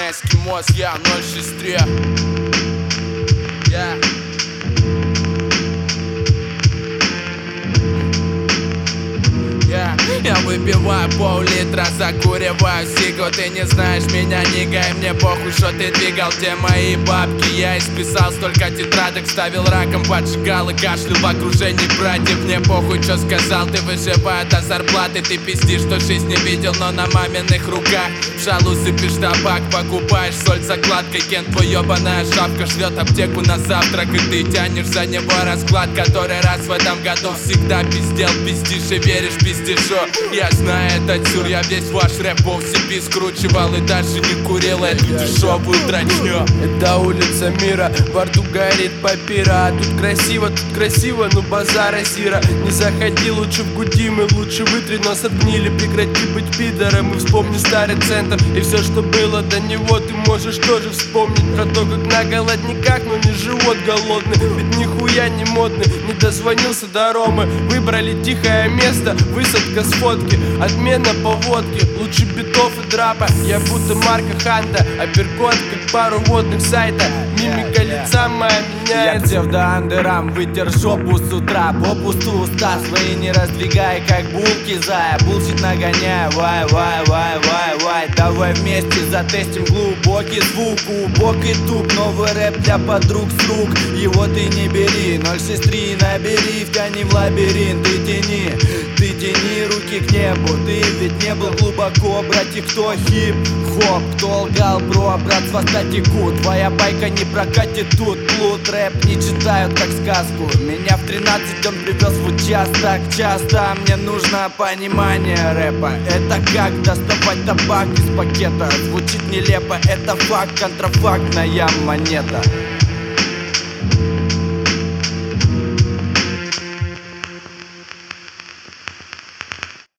меня эскимос, я 063. Я выпиваю пол-литра, закуриваю сигу. Ты не знаешь меня, нигай, мне похуй, что ты двигал. Те мои бабки, я исписал столько тетрадок, ставил раком, поджигал и кашлял в окружении братьев. Мне похуй, что сказал, ты выживая до зарплаты. Ты пиздишь, что жизнь не видел, но на маминых руках. В шалу сыпешь табак, покупаешь соль закладкой. Кен, твой ебаная шапка шлет аптеку на завтрак. И ты тянешь за него расклад, который раз в этом году всегда пиздел. Пиздишь и веришь пиздежу. Я знаю этот сюр, я весь ваш рэп в себе скручивал и даже не курил эту дешевую дрочню. Это улица мира, во рту горит папира. А тут красиво, но базара зира. Не заходи, лучше вгуди, мы лучше вытри нос от гнили. Прекрати быть пидором и вспомни старый центр. И все, что было до него, ты можешь тоже вспомнить. Про то, как на голодниках, но не живот голодный. Ведь нихуя не модный, не дозвонился до Ромы. Выбрали тихое место, высадка с фотки, отмена поводки, лучше битов и драпа. Я будто Марка Ханта, апперкот, как пару водных сайта. Мимика лица моя меняется. Я псевдоандерам, вытер жопу с утра. Попусту уста свои не раздвигай, как булки зая. Булшит нагоняя, вай. Давай вместе затестим глубокий звук. Глубокий туп, новый рэп для подруг с рук. Его ты не бери, 063 набери, втяни в лабиринт. Ты тяни руки к небу. Ты ведь не был глубоко, братик, кто хип-хоп. Кто лгал, бро, брат, с хвоста текут. Твоя байка не прокатит тут. Плут, рэп не читают, как сказку. Меня в 13 он привез в участок. Часто мне нужно понимание рэпа. Это как доставать табак из пакета. Звучит нелепо, это факт, контрафактная монета.